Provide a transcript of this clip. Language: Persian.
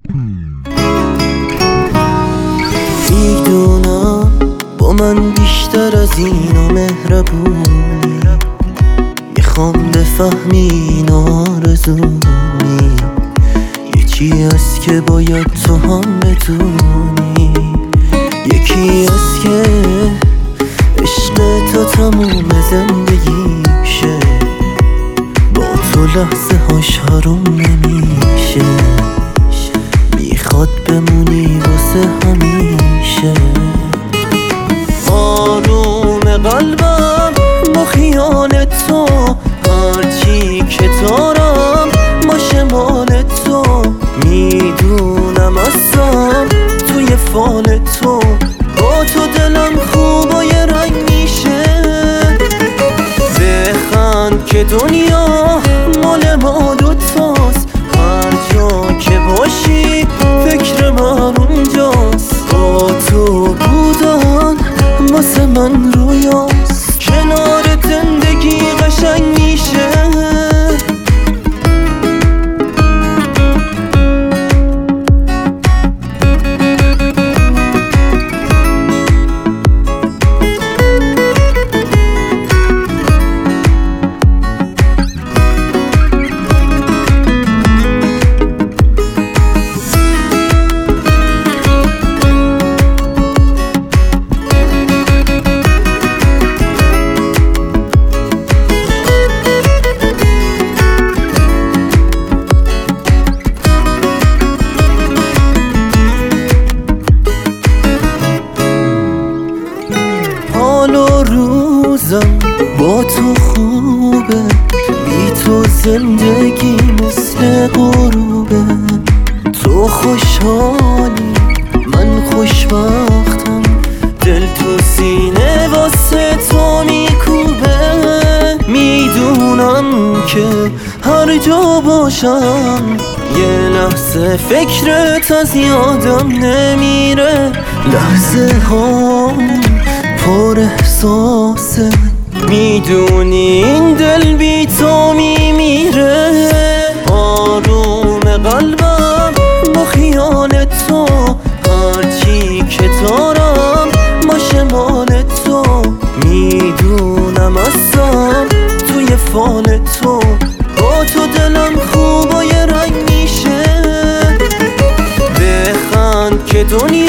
میدونم با من بیشتر از اینو مهربونی، میخوام بفهمی این آرزونی یه چی هست که باید تو هم بدونی. یکی هست که عشق تا تموم زندگیشه، با تو لحظه هاش حروم نمیشه، میخواد بمونی واسه همیشه. آروم قلبم با خیال تو، هرچی که دارم باشه مال تو. میدونم اصلا توی فال تو، با تو دلم خوب و یه رنگ میشه. بخند که دنیا مال ما دوتاست، هر جا که باشی فکر من اونجاست. با تو بودن واسه من رویاست، کنار زندگی قشنگ میشه. حال و روزم با تو خوبه، بی تو زندگی مثل غروبه. تو خوشحالی من خوشبختم، دل تو سینه واسه تو میکوبه. میدونم که هر جا باشم یه لحظه فکرت از یادم نمیره. لحظه ها پر احساسه، میدونی این دل بی تو میمیره. آروم قلبم با خیال تو، هرچی که دارم باشه مال تو. میدونم اصلا توی فال تو، با تو دلم خوب و یه رنگ میشه. بخند که دنیا